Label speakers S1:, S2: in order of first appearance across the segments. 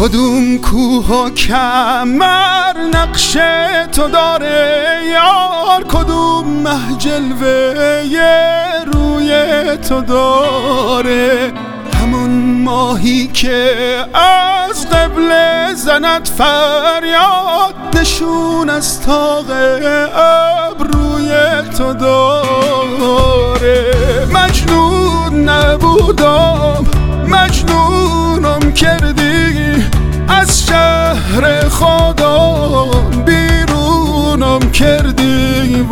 S1: کدوم کوه و کمر نقش تو داره یار، کدوم مه جلوه روی تو داره، همون ماهی که از قبل زند فریاد، نشون از طاق ابروی تو داره. مجنون نبودم مجنونم کردی، از شهر خدا بیرونم کردی.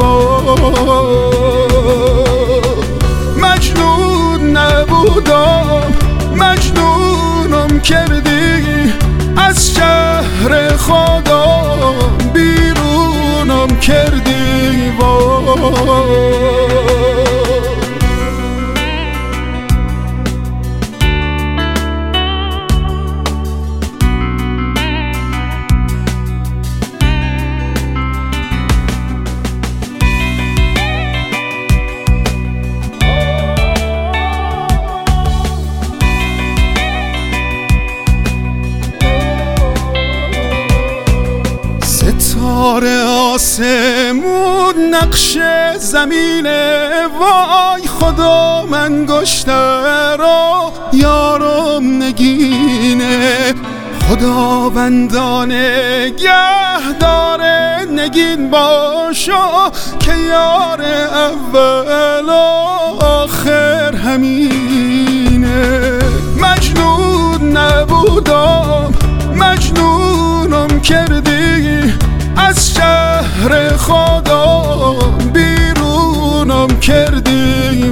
S1: مجنون نبودم مجنونم کردی، از شهر خدا بیرونم کردی. ستاره آسمون نقش زمینه، وای خدا من گشته را یارم نگینه. خداوندان نگه داره نگین باشا، که یار اول آخر همینه. مجنون نبودم مجنونم کردی، از شهر خدا بیرونم کردی.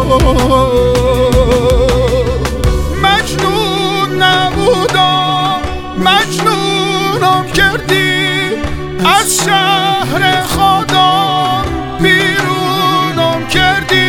S1: مجنون نبودم مجنونم کردی، از شهر خدا بیرونم کردی.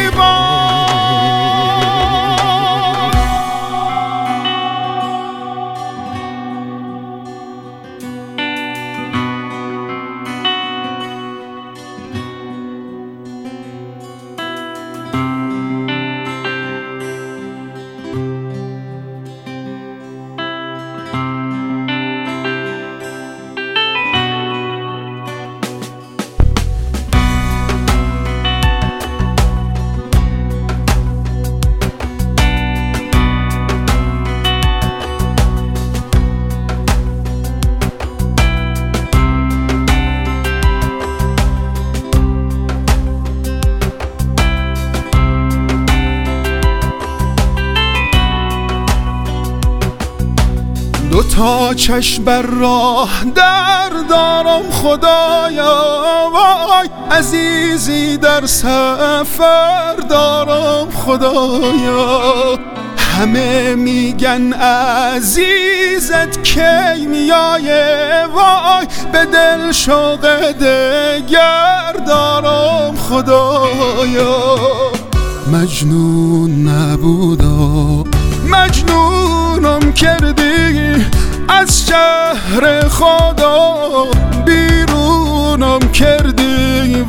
S1: دوتا چشم بر راه در دارم خدایا، وای عزیزی در سفر دارم خدایا. همه میگن عزیزت کی میایه، وای به دل شوق دگر دارم خدایا. مجنون نبودم مجنونم کردی، از شهر خدا بیرونم کردی.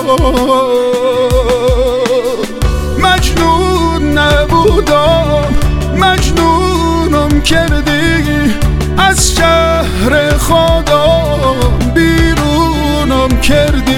S1: مجنون نبودم مجنونم کردی، از شهر خدا بیرونم کردی.